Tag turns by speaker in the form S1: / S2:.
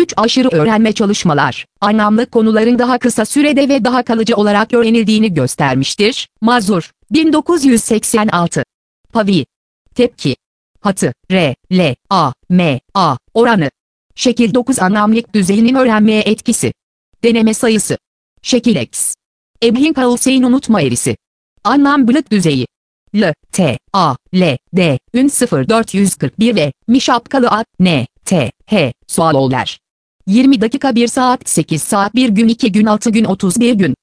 S1: 3 aşırı öğrenme çalışmalar, anlamlı konuların daha kısa sürede ve daha kalıcı olarak öğrenildiğini göstermiştir. Mazur, 1986. Pavi. Tepki. Hatı, R, L, A, M, A, oranı. Şekil 9 anlamlık düzeyinin öğrenmeye etkisi. Deneme sayısı. Şekil X. Ebbinghaus-Sein unutma eğrisi. Anlam blık düzeyi. L, T, A, L, D, ün 0441 ve mi şapkalı A, N, T, H, Swallow'ler. 20 dakika 1 saat 8 saat 1 gün 2 gün 6 gün 31 gün.